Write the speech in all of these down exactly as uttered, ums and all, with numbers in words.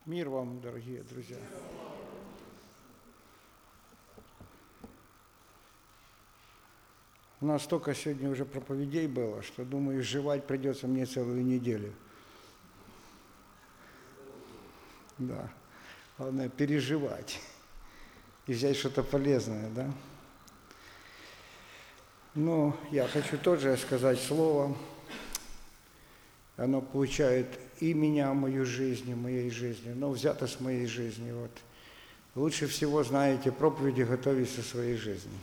Мир вам, дорогие друзья. У нас столько сегодня уже проповедей было, что, думаю, жевать придется мне целую неделю. Да. Главное переживать и взять что-то полезное, да? Но я хочу тоже сказать слово. Оно получает и меня, мою жизнь, и моей жизни, но взято с моей жизни. Вот. Лучше всего, знаете, проповеди готовить со своей жизни.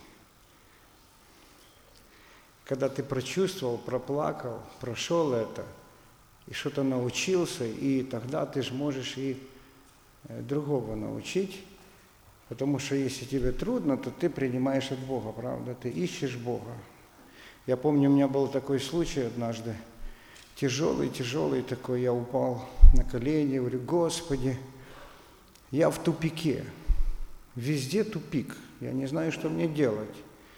Когда ты прочувствовал, проплакал, прошел это, и что-то научился, и тогда ты же можешь и другого научить, потому что если тебе трудно, то ты принимаешь от Бога, правда? Ты ищешь Бога. Я помню, у меня был такой случай однажды, тяжелый, тяжелый такой, я упал на колени, говорю: Господи, я в тупике, везде тупик, я не знаю, что мне делать.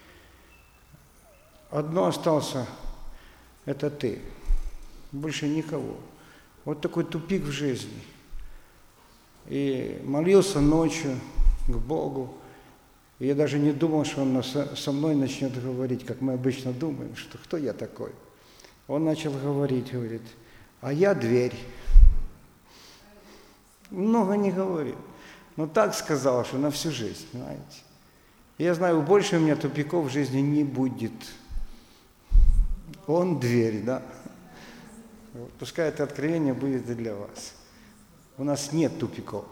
Одно остался, это ты, больше никого. Вот такой тупик в жизни. И молился ночью к Богу. И я даже не думал, что Он со мной начнет говорить, как мы обычно думаем, что кто я такой. Он начал говорить, говорит: а я дверь. Много не говорит, но так сказал, что на всю жизнь, знаете. И я знаю, больше у меня тупиков в жизни не будет. Он дверь, да. Вот, пускай это откровение будет и для вас. У нас нет тупиков.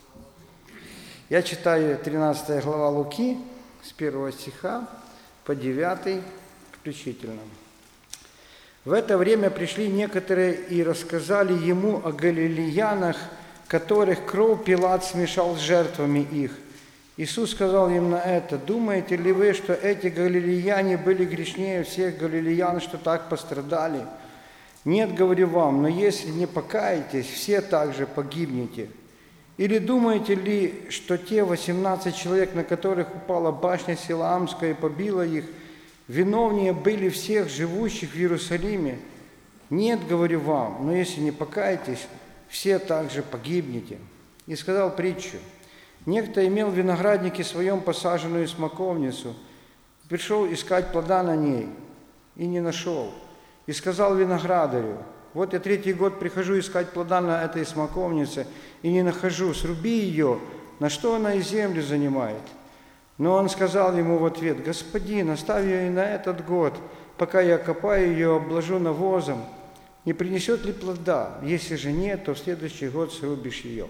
Я читаю тринадцатая глава Луки с первого стиха по девятый включительно. В это время пришли некоторые и рассказали ему о галилеянах, которых кровь Пилат смешал с жертвами их. Иисус сказал им на это: думаете ли вы, что эти галилеяне были грешнее всех галилеян, что так пострадали? Нет, говорю вам, но если не покаетесь, все также погибнете. Или думаете ли, что те восемнадцать человек, на которых упала башня Силаамская и побила их, виновнее были всех живущих в Иерусалиме? Нет, говорю вам, но если не покаетесь, все также погибнете. И сказал притчу: некто имел в винограднике своем посаженную смоковницу, пришел искать плода на ней и не нашел. И сказал виноградарю: вот я третий год прихожу искать плода на этой смоковнице и не нахожу, сруби ее, на что она и землю занимает. Но он сказал ему в ответ: господин, оставь ее и на этот год, пока я копаю ее, обложу навозом. Не принесет ли плода? Если же нет, то в следующий год срубишь ее.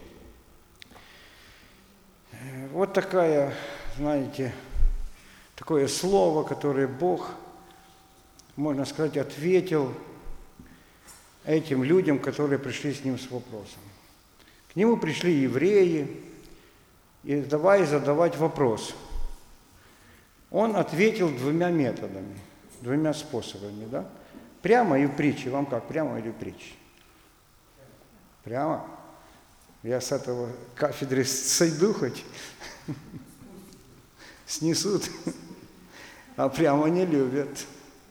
Вот такая, знаете, такое слово, которое Бог, можно сказать, ответил этим людям, которые пришли с Ним с вопросом. К Нему пришли евреи, и давай задавать вопрос. Он ответил двумя методами, двумя способами, да? Прямо и в притче. Вам как, прямо или в притче? Прямо? Я с этого кафедры сойду хоть? Снесут. А прямо не любят.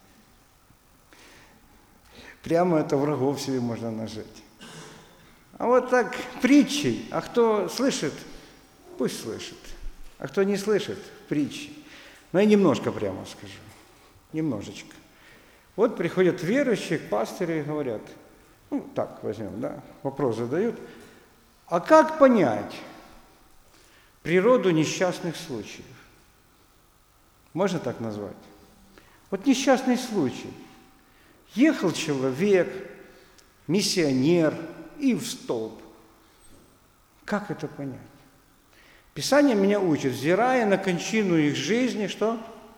Прямо это врагов себе можно нажить. А вот так притчей. А кто слышит, пусть слышит. А кто не слышит, притчи. Но я немножко прямо скажу. Немножечко. Вот приходят верующие к пастырю и говорят, ну так возьмем, да, вопрос задают: а как понять природу несчастных случаев? Можно так назвать? Вот несчастный случай. Ехал человек, миссионер, и в столб. Как это понять? Писание меня учит, взирая на кончину их жизни, что?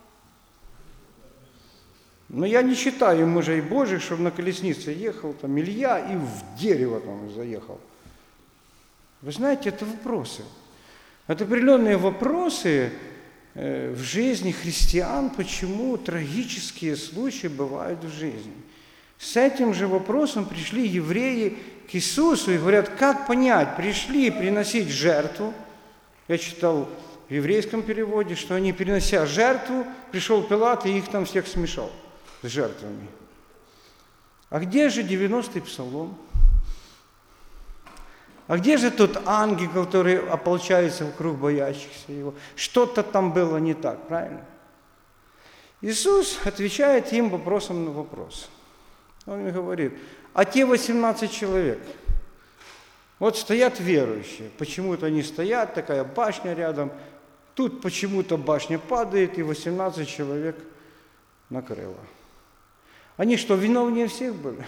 Но я не считаю мужей Божьих, чтобы на колеснице ехал там Илья и в дерево там заехал. Вы знаете, это вопросы. Это определенные вопросы в жизни христиан, почему трагические случаи бывают в жизни. С этим же вопросом пришли евреи к Иисусу и говорят: как понять, пришли приносить жертву. Я читал в еврейском переводе, что они, перенося жертву, пришел Пилат и их там всех смешал с жертвами. А где же девяностый псалом? А где же тот ангел, который ополчается вокруг боящихся его? Что-то там было не так, правильно? Иисус отвечает им вопросом на вопрос. Он им говорит, а те восемнадцать человек, вот стоят верующие, почему-то они стоят, такая башня рядом, тут почему-то башня падает, и восемнадцать человек накрыло. Они что, виновнее всех были?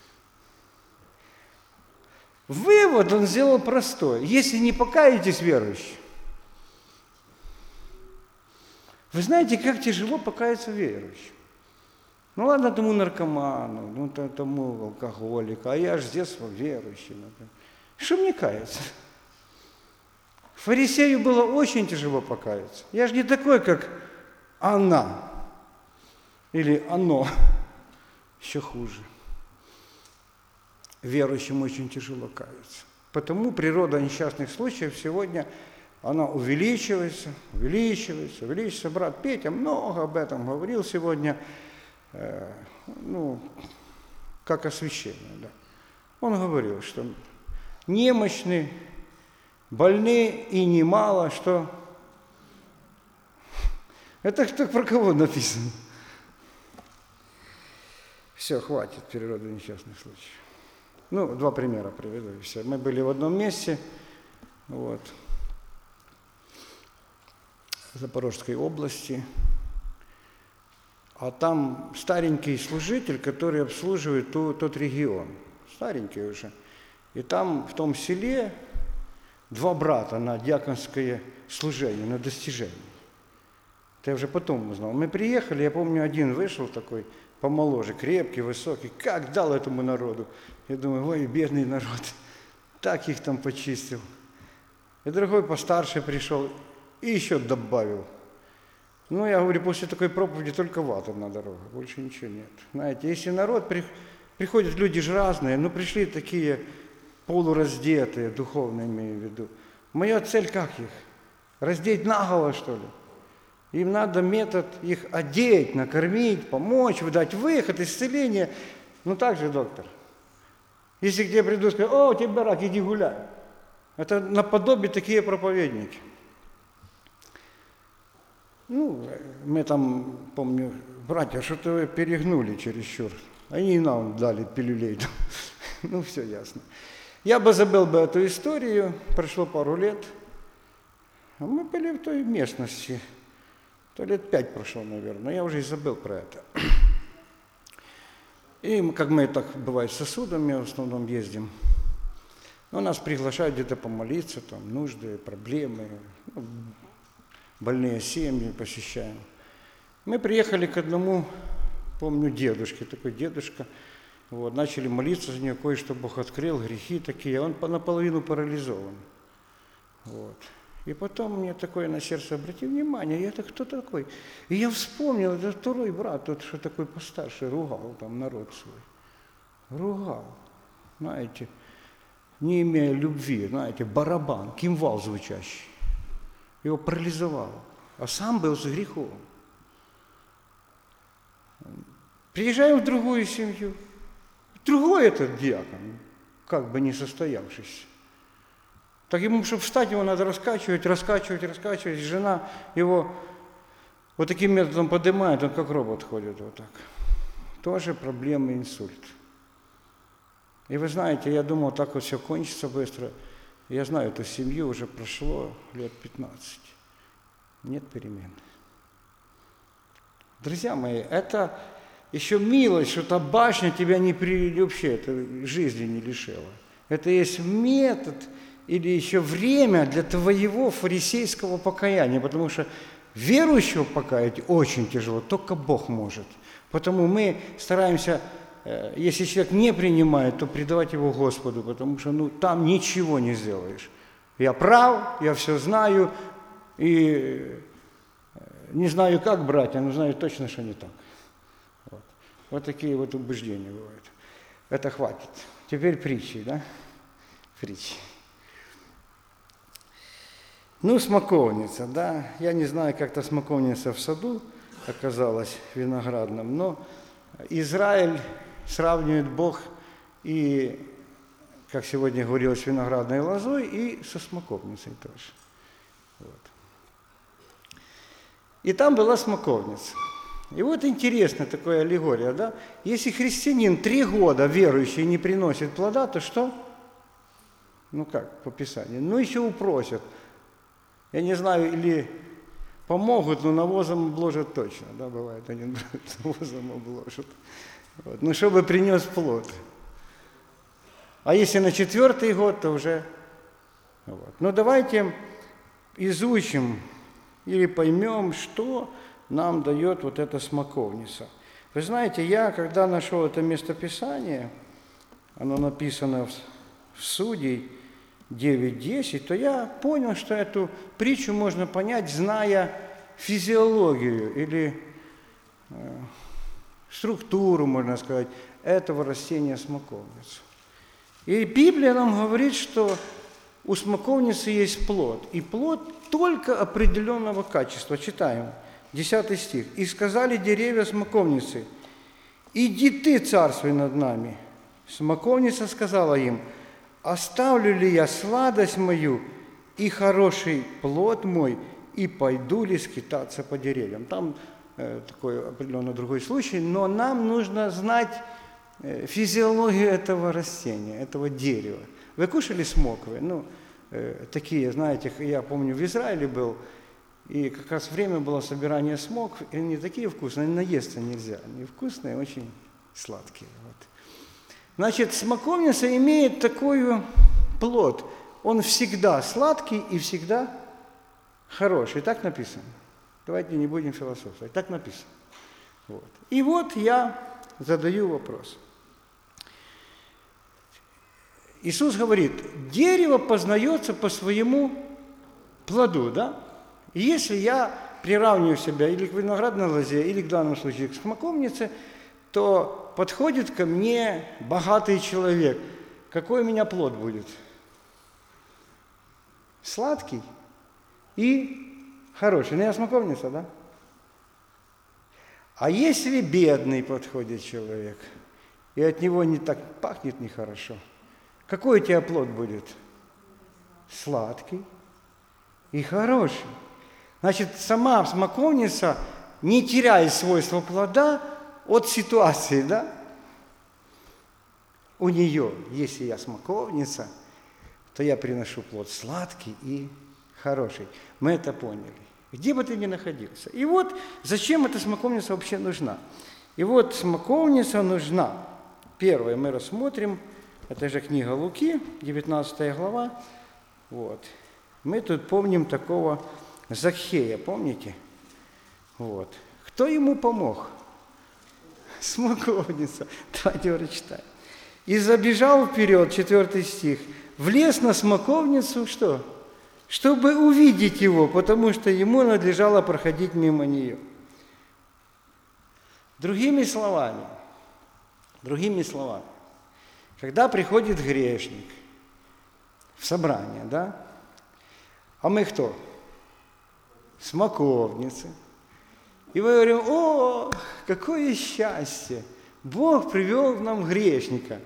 Вывод он сделал простой. Если не покаетесь, верующие, вы знаете, как тяжело покаяться верующим. Ну ладно тому наркоману, ну тому алкоголику, а я же с детства верующий. Например. Что мне каяться? Фарисею было очень тяжело покаяться. Я же не такой, как она. Или оно. Еще хуже. Верующим очень тяжело каяться. Потому природа несчастных случаев сегодня, она увеличивается, увеличивается, увеличивается. Брат Петя много об этом говорил сегодня, э, ну, как освящение. Да. Он говорил, что немощны, больны и немало, что... Это кто, про кого написано? Все, хватит природы несчастных случаев. Ну, два примера приведу, и все. Мы были в одном месте, вот, в Запорожской области, а там старенький служитель, который обслуживает ту, тот регион, старенький уже. И там, в том селе, два брата на диаконское служение, на достижение. Это я уже потом узнал. Мы приехали, я помню, один вышел такой, помоложе, крепкий, высокий, как дал этому народу. Я думаю, ой, бедный народ, так их там почистил. И другой постарше пришел и еще добавил. Ну, я говорю, после такой проповеди только вата на дорогу, больше ничего нет. Знаете, если народ, при, приходят люди же разные, но пришли такие полураздетые, духовно имею в виду. Моя цель как их? Раздеть наголо, что ли? Им надо метод их одеть, накормить, помочь, дать выход, исцеление. Ну так же, доктор. Если к тебе придут и скажут, о, у тебя рак, иди гуляй. Это наподобие такие проповедники. Ну, мы там, помню, братья, что-то вы перегнули чересчур. Они нам дали пилюлей. Ну, все ясно. Я бы забыл бы эту историю, прошло пару лет. А мы были в той местности. То лет пять прошло, наверное, но я уже и забыл про это. И как мы так, бывает, с сосудами в основном ездим, но нас приглашают где-то помолиться, там, нужды, проблемы, ну, больные семьи посещаем. Мы приехали к одному, помню, дедушке, такой дедушка, вот, начали молиться за него, кое-что Бог открыл, грехи такие, он наполовину парализован. Вот. И потом мне такое на сердце, обрати внимание, я-то кто такой? И я вспомнил, это второй брат, тот, что такой постарше, ругал там народ свой. Ругал, знаете, не имея любви, знаете, барабан, кимвал звучащий. Его парализовало, а сам был с грехом. Приезжаем в другую семью, другой этот диакон, как бы не состоявшийся. Так ему, чтобы встать, его надо раскачивать, раскачивать, раскачивать. Жена его вот таким методом поднимает, он как робот ходит вот так. Тоже проблемы, инсульт. И вы знаете, я думал, так вот все кончится быстро. Я знаю, эту семью уже прошло лет пятнадцать. Нет перемен. Друзья мои, это еще милость, что та башня тебя не при... вообще это жизни не лишила. Это есть метод или еще время для твоего фарисейского покаяния, потому что верующего покаять очень тяжело, только Бог может. Потому мы стараемся, если человек не принимает, то предавать его Господу, потому что ну, там ничего не сделаешь. Я прав, я все знаю, и не знаю, как братья, но знаю точно, что не так. Вот, вот такие вот убеждения бывают. Это хватит. Теперь притчи, да? Притчи. Ну, смоковница, да. Я не знаю, как-то смоковница в саду оказалась виноградном, но Израиль сравнивает Бог и как сегодня говорилось, с виноградной лозой и со смоковницей тоже. Вот. И там была смоковница. И вот интересно такая аллегория, да? Если христианин три года верующий не приносит плода, то что? Ну как, по Писанию? Ну еще упросят. Я не знаю, или помогут, но навозом обложат точно, да, бывает, они навозом обложат. Вот. Ну, чтобы принес плод. А если на четвертый год, то уже... Вот. Ну, давайте изучим или поймем, что нам дает вот эта смоковница. Вы знаете, я, когда нашел это местописание, оно написано в Судей девять десять, то я понял, что эту притчу можно понять, зная физиологию или э, структуру, можно сказать, этого растения смоковницы. И Библия нам говорит, что у смоковницы есть плод, и плод только определенного качества. Читаем, десятый стих. «И сказали деревья смоковницы: иди ты, царствуй над нами. Смоковница сказала им: оставлю ли я сладость мою и хороший плод мой, и пойду ли скитаться по деревьям?» Там э, такой определенно другой случай, но нам нужно знать э, физиологию этого растения, этого дерева. Вы кушали смоквы? Ну, э, такие, знаете, я помню, в Израиле был, и как раз время было собирания смокв, и они такие вкусные, наесться нельзя, они вкусные, очень сладкие. Вот. Значит, смоковница имеет такой плод. Он всегда сладкий и всегда хороший. Так написано. Давайте не будем философствовать. Так написано. Вот. И вот я задаю вопрос. Иисус говорит, дерево познается по своему плоду, да? И если я приравниваю себя или к виноградной лозе, или в данном случае к смоковнице, то подходит ко мне богатый человек. Какой у меня плод будет? Сладкий и хороший. Ну, я смоковница, да? А если бедный подходит человек, и от него не так пахнет нехорошо, какой у тебя плод будет? Сладкий и хороший. Значит, сама смоковница не теряет свойства плода от ситуации, да? У нее, если я смоковница, то я приношу плод сладкий и хороший. Мы это поняли. Где бы ты ни находился. И вот зачем эта смоковница вообще нужна? И вот смоковница нужна. Первое мы рассмотрим, это же книга Луки, девятнадцатая глава. Вот. Мы тут помним такого Закхея, помните? Вот. Кто ему помог? Смоковница. Давайте прочитаем. «И забежал вперед», четвертый стих, «влез на смоковницу, что? Чтобы увидеть его, потому что ему надлежало проходить мимо нее». Другими словами, другими словами, когда приходит грешник в собрание, да, а мы кто? Смоковницы. И мы говорим, о, какое счастье! Бог привел нам грешника.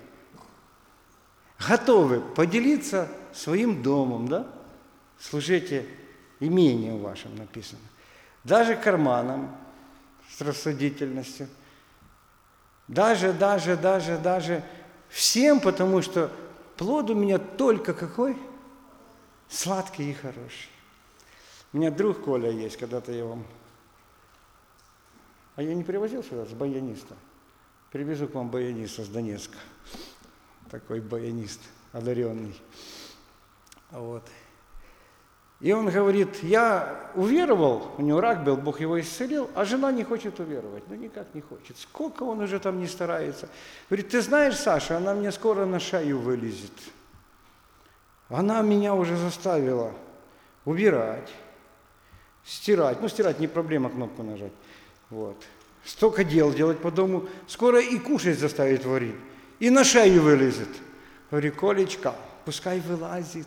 Готовы поделиться своим домом, да? Служите имением вашим, написано. Даже карманом с рассудительностью. Даже, даже, даже, даже всем, потому что плод у меня только какой? Сладкий и хороший. У меня друг Коля есть, когда-то я вам... А я не привозил сюда с баяниста? Привезу к вам баяниста с Донецка. Такой баянист, одаренный. Вот. И он говорит, я уверовал, у него рак был, Бог его исцелил, а жена не хочет уверовать. Ну, никак не хочет. Сколько он уже там не старается. Говорит, ты знаешь, Саша, она мне скоро на шею вылезет. Она меня уже заставила убирать, стирать. Ну, стирать не проблема, кнопку нажать. Вот. Столько дел делать по дому. Скоро и кушать заставит варить. И на шею вылезет. Говорю, Колечка, пускай вылазит.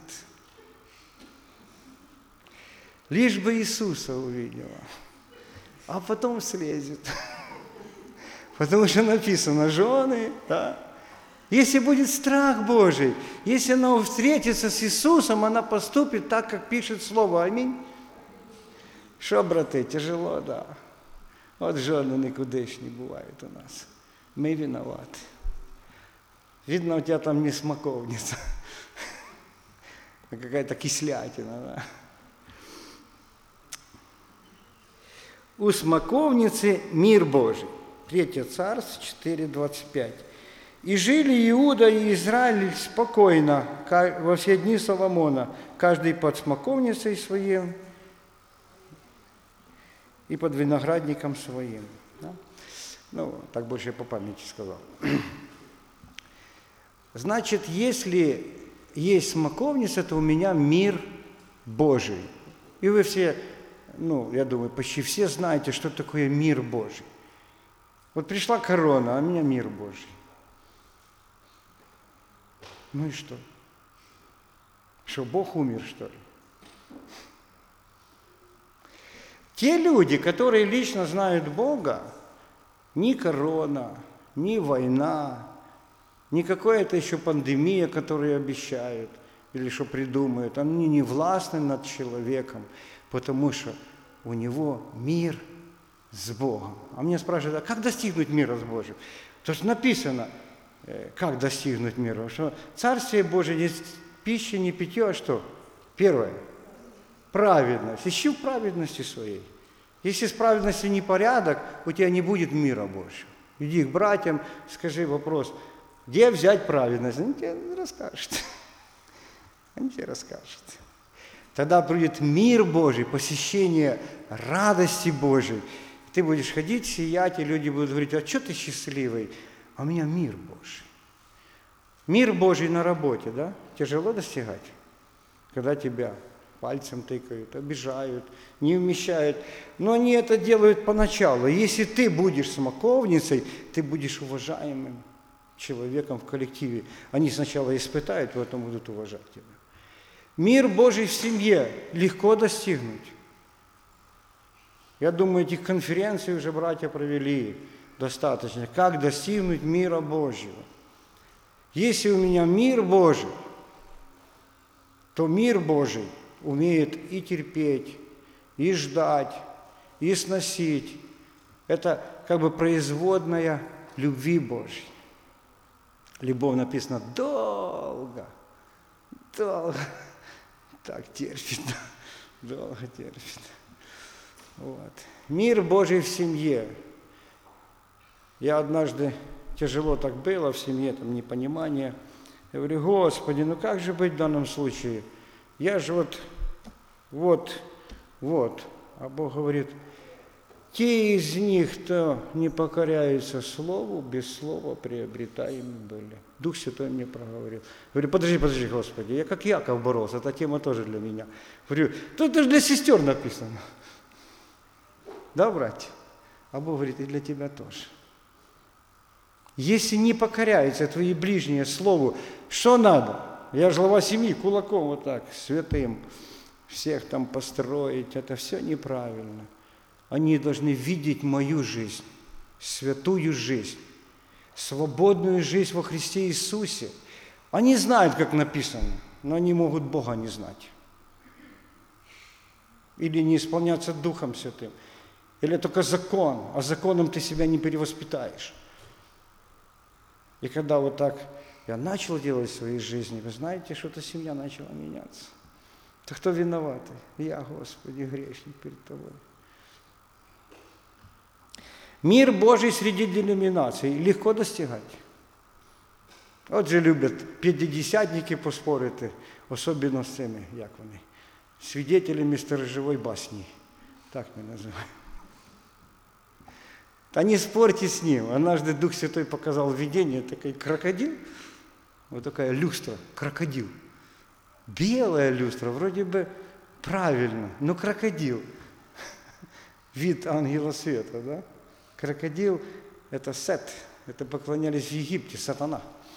Лишь бы Иисуса увидела. А потом слезет. Потому что написано, жены, да, Если будет страх Божий, если она встретится с Иисусом, она поступит так, как пишет Слово. Аминь. Що, брати, тяжело, да. От жены никудышні бывают у нас. Мы виноваты. Видно, у тебя там не смоковница, а какая-то кислятина, да. У смоковницы мир Божий. Третье Царств четыре двадцать пять. «И жили Иуда и Израиль спокойно во все дни Соломона, каждый под смоковницей своим и под виноградником своим». Да? Ну, так больше я по памяти сказал. Значит, если есть смоковница, то у меня мир Божий. И вы все, ну, я думаю, почти все знаете, что такое мир Божий. Вот пришла корона, а у меня мир Божий. Ну и что? Что, Бог умер, что ли? Те люди, которые лично знают Бога, ни корона, ни война, ни какая-то еще пандемия, которую обещают, или что придумают, они не властны над человеком, потому что у него мир с Богом. А меня спрашивают, а как достигнуть мира с Божьим? То, что написано, как достигнуть мира, что Царствие Божие не пища, не питье, а что? Первое. Праведность. Ищи в праведности своей. Если с праведностью не порядок, у тебя не будет мира Божьего. Иди к братьям, скажи вопрос, где взять праведность? Они тебе расскажут. Они тебе расскажут. Тогда будет мир Божий, посещение радости Божией. Ты будешь ходить, сиять, и люди будут говорить, а что ты счастливый? А у меня мир Божий. Мир Божий на работе, да? Тяжело достигать, когда тебя пальцем тыкают, обижают, не вмещают. Но они это делают поначалу. Если ты будешь смоковницей, ты будешь уважаемым человеком в коллективе. Они сначала испытают, потом будут уважать тебя. Мир Божий в семье легко достигнуть. Я думаю, этих конференций уже братья провели достаточно. Как достигнуть мира Божьего? Если у меня мир Божий, то мир Божий умеет и терпеть, и ждать, и сносить. Это как бы производная любви Божьей. Любовь написано долго, долго, так терпит, долго терпит. Вот. Мир Божий в семье. Я однажды, тяжело так было в семье, там непонимание. Я говорю, Господи, ну как же быть в данном случае? Я же вот, вот, вот. А Бог говорит, те из них, кто не покоряются Слову, без Слова приобретаемы были. Дух Святой мне проговорил. Говорю, подожди, подожди, Господи, я как Яков боролся, эта тема тоже для меня. Говорю, то это же для сестер написано. Да, братья? А Бог говорит, и для тебя тоже. Если не покоряются твои ближние Слову, что надо? Я же глава семьи, кулаком вот так, святым, всех там построить, это все неправильно. Они должны видеть мою жизнь, святую жизнь, свободную жизнь во Христе Иисусе. Они знают, как написано, но они могут Бога не знать. Или не исполняться Духом Святым. Или только закон, а законом ты себя не перевоспитаешь. И когда вот так я начал делать в своей жизни, вы знаете, что-то семья начала меняться. То кто виноватый? Я, Господи, грешник перед Тобой. Мир Божий среди деноминаций легко достигать. От же люблять п'ятдесятники поспорити, особливо з цими, як вони, свидетелями сторожевой басни. Так мы называем. Да не спорьте с ним. Однажды Дух Святой показал видение, такой крокодил, вот такая люстра, крокодил. Белая люстра, вроде бы правильно, но крокодил. Вид ангела света, да? Крокодил – это Сет, это поклонялись в Египте, сатана.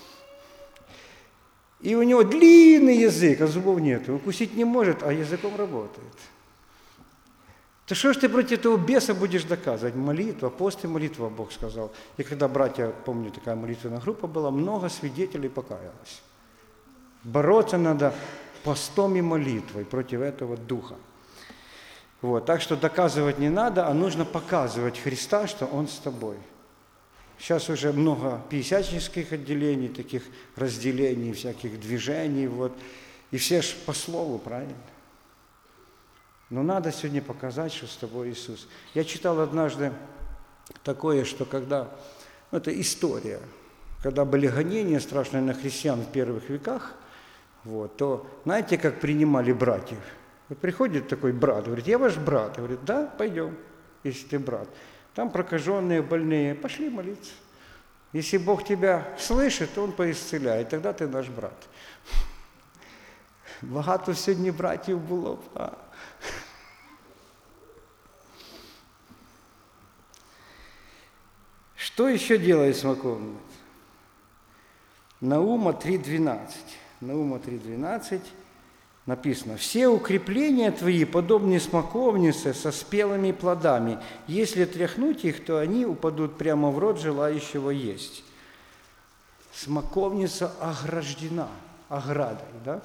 И у него длинный язык, а зубов нет. Укусить не может, а языком работает. То что ж ты против этого беса будешь доказывать? Молитва, пост и молитва, Бог сказал. И когда братья, помню, такая молитвенная группа была, много свидетелей покаялось. Бороться надо постом и молитвой против этого духа. Вот. Так что доказывать не надо, а нужно показывать Христа, что Он с тобой. Сейчас уже много пятидесятнических отделений, таких разделений, всяких движений. Вот. И все ж по слову, правильно? Но надо сегодня показать, что с тобой Иисус. Я читал однажды такое, что когда, ну, это история, когда были гонения страшные на христиан в первых веках, вот, то знаете, как принимали братьев? Вот приходит такой брат, говорит, я ваш брат. Говорит, да, пойдем, если ты брат. Там прокаженные, больные, пошли молиться. Если Бог тебя слышит, то Он поисцеляет, тогда ты наш брат. Багато сьогодні братів було б. А? Что еще делает смоковница? Наума три двенадцать. Наума три двенадцать написано: «Все укрепления твои подобны смоковнице со спелыми плодами. Если тряхнуть их, то они упадут прямо в рот желающего есть». Смоковница ограждена, оградой, да?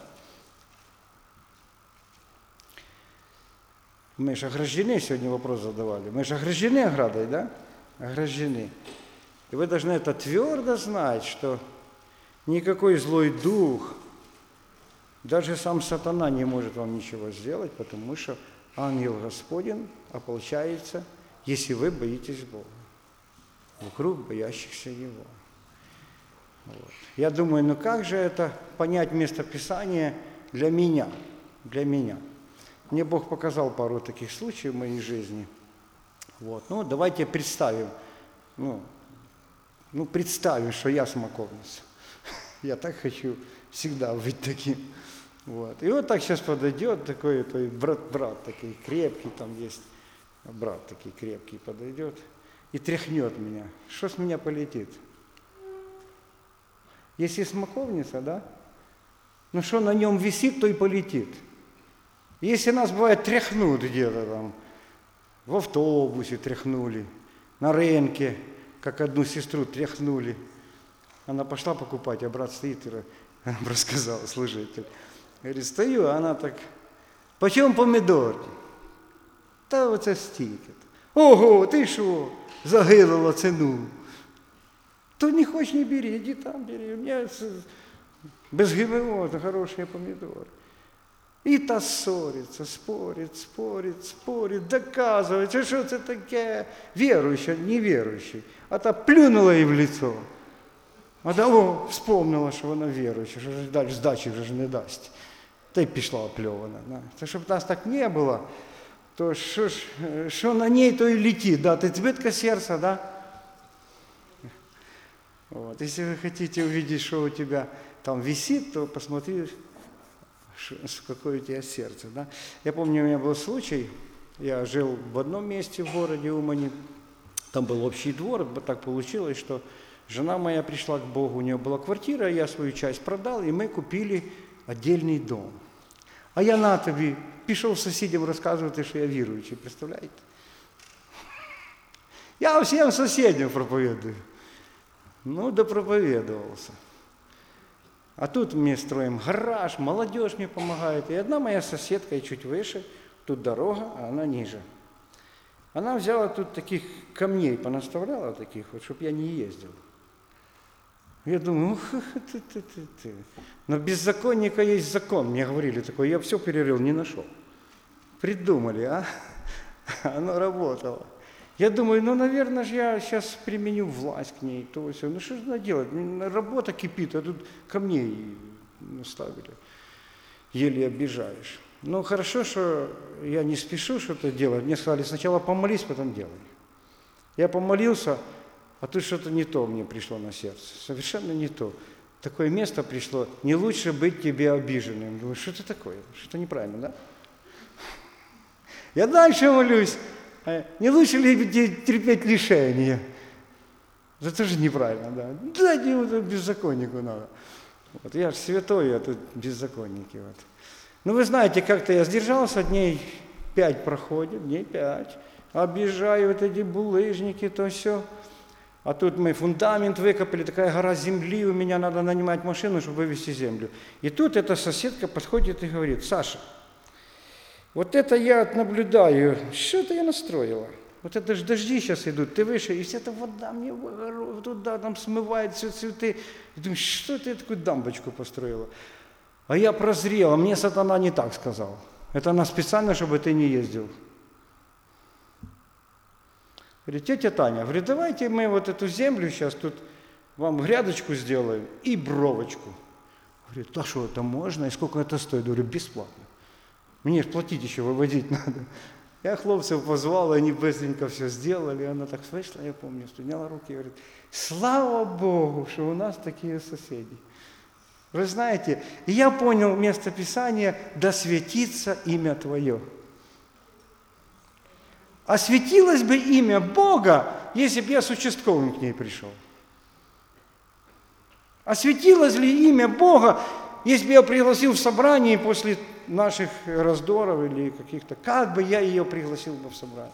Мы же ограждены, сегодня вопрос задавали. Мы же ограждены оградой, да? Ограждены. И вы должны это твердо знать, что никакой злой дух, даже сам сатана не может вам ничего сделать, потому что ангел Господень ополчается, если вы боитесь Бога, вокруг боящихся Его. Вот. Я думаю, ну как же это понять местописание для меня, для меня? Мне Бог показал пару таких случаев в моей жизни. Вот. Ну, давайте представим, ну, ну, представим, что я смоковница. Я так хочу всегда быть таким. Вот. И вот так сейчас подойдет такой, такой брат, брат такой крепкий, там есть брат такой крепкий подойдет и тряхнет меня. Что с меня полетит? Если смоковница, да? Ну что на нем висит, то и полетит. Если нас, бывает, тряхнут где-то там, в автобусе тряхнули, на рынке, как одну сестру тряхнули. Она пошла покупать, а брат стоит, и она рассказала, служитель. Говорит, стою, а она так, почем помидорки? Та оце стільки. Ого, ти що, загилила ціну. То не хочешь, не бери, иди там бери. У меня без ГМО, это хорошие помидоры. И та ссорится, спорит, спорит, спорит, доказывает, что это такое. Верующий, неверующий. А та плюнула ей в лицо. А та, о, вспомнила, що вона віруюча, що ж далі здачі вже ж не дасть. Та й пішла опльована. Да. Та щоб нас так не було, то що ж, що на ней, то и летит, да, ты избытка сердца, да? Вот. Если вы хотите увидеть, что у тебя там висит, то посмотри, какое у тебя сердце, да? Я помню, у меня был случай, я жил в одном месте в городе Умани, там был общий двор, так получилось, что жена моя пришла к Богу, у нее была квартира, я свою часть продал, и мы купили отдельный дом. А я на тобі пішов сусідям розказувати, що я віруючий, представляєте? Я всем соседям проповедую. Ну, да проповедовался. А тут мы строим гараж, молодежь мне помогает. И одна моя соседка, и чуть выше, тут дорога, а она ниже. Она взяла тут таких камней, понаставляла таких, вот, чтобы я не ездил. Я думаю, ух, ты, ты, ты, ты. Но беззаконника есть закон, мне говорили такое, я все перерыл, не нашел. Придумали, а? Оно работало. Я думаю, ну, наверное, же я сейчас применю власть к ней, то все. Ну, что же надо делать? Работа кипит, а тут камней наставили. Еле обижаешь. Ну, хорошо, что я не спешу что-то делать. Мне сказали, сначала помолись, потом делай. Я помолился, а тут что-то не то мне пришло на сердце. Совершенно не то. Такое место пришло, не лучше быть тебе обиженным. Думаю, что это такое? Что-то неправильно, да? Я дальше молюсь. Не лучше ли терпеть лишения? Это тоже неправильно, да. Да, не беззаконнику надо. Вот, я же святой, а тут беззаконники. Вот. Ну, вы знаете, как-то я сдержался дней пять проходит, дней пять. Объезжаю вот эти булыжники, то все. А тут мы фундамент выкопали, такая гора земли, у меня надо нанимать машину, чтобы вывезти землю. И тут эта соседка подходит и говорит: Саша, вот это я наблюдаю, что это я настроила? Вот это же дожди сейчас идут, ты выше, и вся эта вода мне в огород, туда там смывает все цветы. Я думаю, что ты такую дамбочку построила? А я прозрела, мне сатана не так сказал. Это она специально, чтобы ты не ездил. Говорит: тетя Таня, говорит, давайте мы вот эту землю сейчас тут вам грядочку сделаем и бровочку. Говорит: а что, это можно? И сколько это стоит? Говорю: бесплатно. Мне же платить еще, выводить надо. Я хлопцев позвал, они быстренько все сделали. Она так вышла, я помню, подняла руки и говорит: слава Богу, что у нас такие соседи. Вы знаете, и я понял место Писания: да светится имя Твое. Осветилось бы имя Бога, если бы я с участковым к ней пришел. Осветилось ли имя Бога, если бы я пригласил в собрание после наших раздоров или каких-то, как бы я ее пригласил бы в собрание?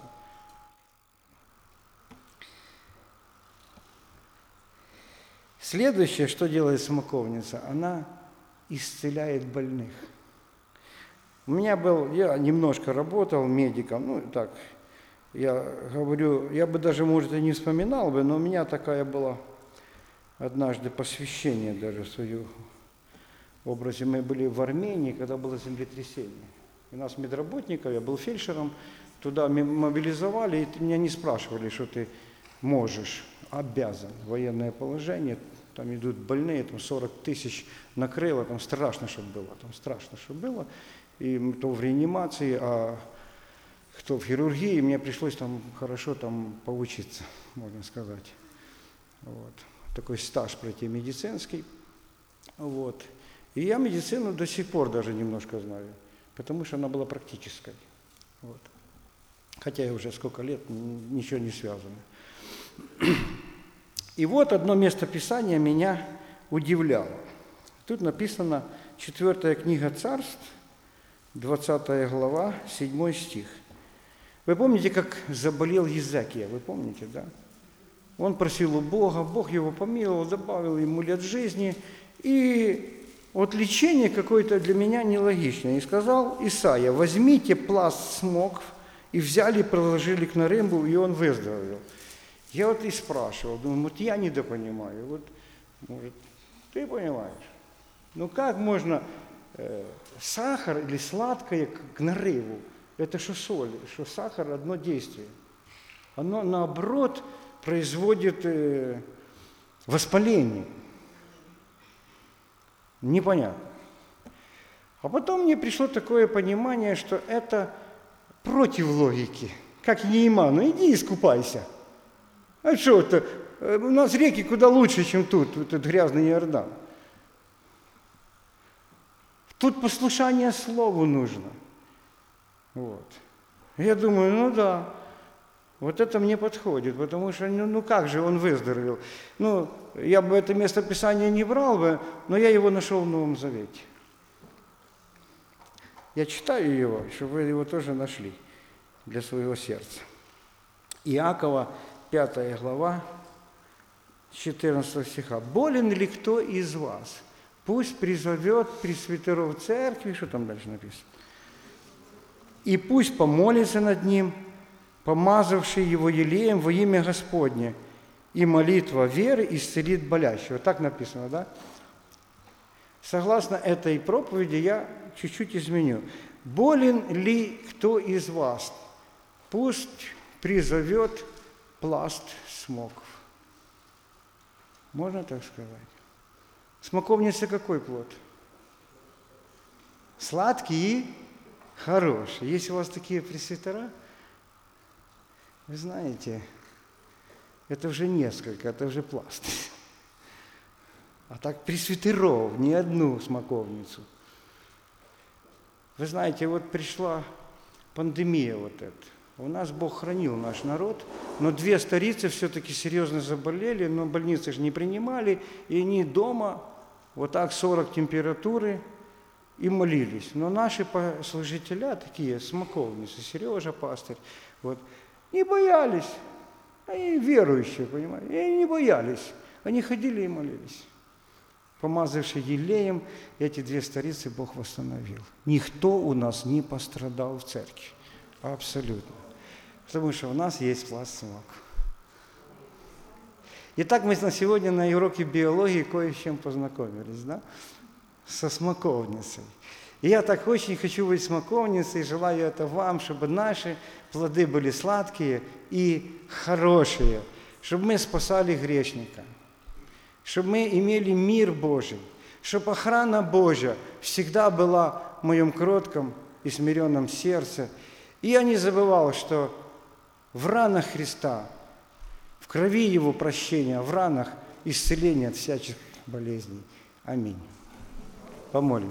Следующее, что делает смоковница, она исцеляет больных. У меня был, я немножко работал медиком, ну так, я говорю, я бы даже, может, и не вспоминал бы, но у меня такая была однажды посвящение даже в свою образе. Мы были в Армении, когда было землетрясение. У нас медработников, я был фельдшером, туда мобилизовали, и меня не спрашивали, что ты можешь, обязан. Военное положение, там идут больные, там сорок тысяч накрыло, там страшно, чтобы было, там страшно, чтобы было. И то в реанимации, а кто в хирургии, мне пришлось там хорошо там поучиться, можно сказать. Вот. Такой стаж пройти медицинский. Вот. И я медицину до сих пор даже немножко знаю, потому что она была практической. Вот. Хотя я уже сколько лет, ничего не связано. И вот одно место Писания меня удивляло. Тут написано четвёртая книга Царств, двадцатая глава, седьмой стих. Вы помните, как заболел Езекия? Вы помните, да? Он просил у Бога, Бог его помиловал, добавил ему лет жизни. И вот лечение какое-то для меня нелогичное. И сказал Исаия: возьмите пласт смокв, и взяли, приложили к нарымбу, и он выздоровел. Я вот и спрашивал, думаю, вот я недопонимаю, вот, может, ты понимаешь? Ну как можно э, сахар или сладкое к нарыву? Это что соль, что сахар, одно действие. Оно, наоборот, производит э, воспаление. Непонятно. А потом мне пришло такое понимание, что это против логики. Как Нейман, ну иди искупайся. А что это? У нас реки куда лучше, чем тут, этот грязный Иордан. Тут послушание слову нужно. Вот. Я думаю, ну да, вот это мне подходит, потому что, ну, ну как же он выздоровел? Ну, я бы это место Писания не брал бы, но я его нашел в Новом Завете. Я читаю его, чтобы вы его тоже нашли для своего сердца. Иакова, пятая глава, четырнадцатого стиха. «Болен ли кто из вас? Пусть призовет пресвитеров церкви», что там дальше написано, «и пусть помолится над ним, помазавший его елеем во имя Господне, и молитва веры исцелит болящего». Так написано, да? Согласно этой проповеди я чуть-чуть изменю. «Болен ли кто из вас? Пусть призовет пласт смоков». Можно так сказать? Смоковница какой плод? Сладкий и хороший. Есть у вас такие пресвитера? Вы знаете, это уже несколько, это уже пласт. А так пресвитеров, не одну смоковницу. Вы знаете, вот пришла пандемия вот эта. У нас Бог хранил наш народ, но две старицы все-таки серьезно заболели, но больницы же не принимали, и они дома, вот так сорок температуры, и молились. Но наши служителя, такие смоковницы, Сережа пастырь, вот, не боялись. Они верующие, понимаете, и они не боялись. Они ходили и молились. Помазавши елеем, эти две старицы Бог восстановил. Никто у нас не пострадал в церкви. Абсолютно. Потому что у нас есть власть смог. Итак, мы на сегодня на уроке биологии кое с чем познакомились, да? Со смоковницей. И я так очень хочу быть смоковницей, желаю это вам, чтобы наши плоды были сладкие и хорошие, чтобы мы спасали грешника, чтобы мы имели мир Божий, чтобы охрана Божья всегда была в моем кротком и смиренном сердце. И я не забывал, что в ранах Христа, в крови Его прощения, в ранах исцеления от всяких болезней. Аминь. Помолимся.